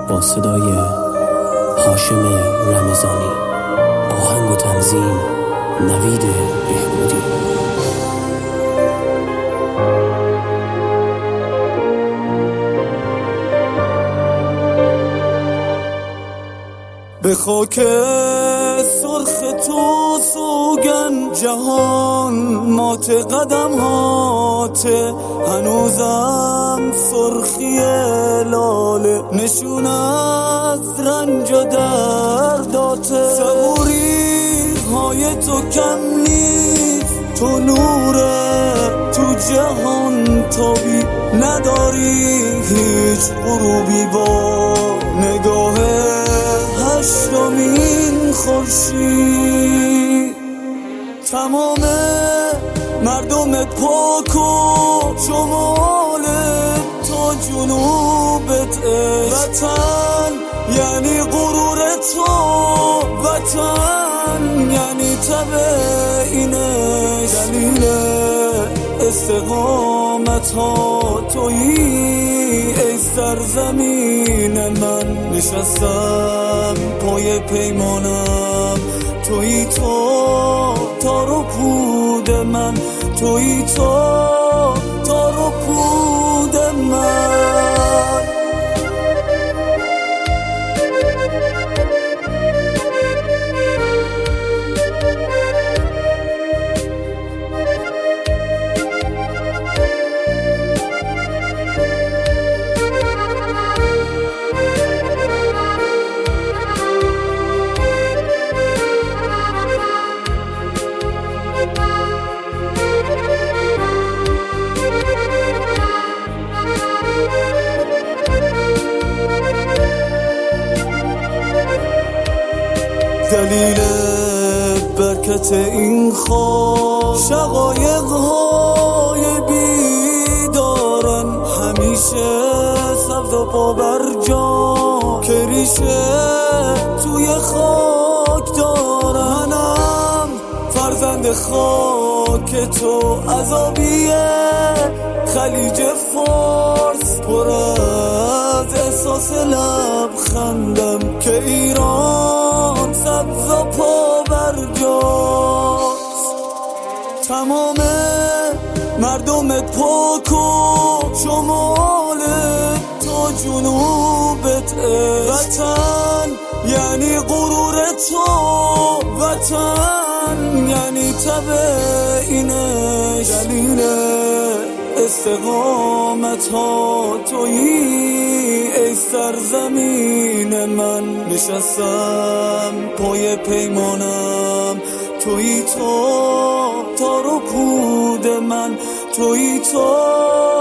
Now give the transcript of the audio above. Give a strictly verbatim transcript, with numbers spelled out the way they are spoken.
با صدای هاشم رمضانی، آهنگ و تنظیم نوید بهبودی. به خاک سرخ تو سوگن جهان مات قدم هاته، هنوزم سرخی لاله نشون از رنج و درداته. صبوری های تو کم نیست، تو نوره تو جهان تابی نداری، هیچ غروبی با نگاه هشتمین خورشید. تمام مردمت پاک و شمال تا جنوبت وطن یعنی غرور تو، وطن یعنی تبعینش، دلیل استقامت ها تویی ای سرزمین من. نشستم پای پیمانم تویی، تو تار و پود من، تویی تو تار و پود من. دلیل برکت این خواب شقایق های بیدارن، همیشه سبز و پا بر جا که ریشه توی خاک دارن. منم فرزند خاک تو، عذابیه خلیج فارس پر از احساس لبخندم که ایران سبز و پا بر جاست. تمام مردمت پاک و شمال تا جنوبت وطن یعنی غرور تو، وطن یعنی تبعینش، دلیل استقامت ها تویی ای سرزمین من. نشستم پای پیمانم تویی، تو تار و پود من، تویی تو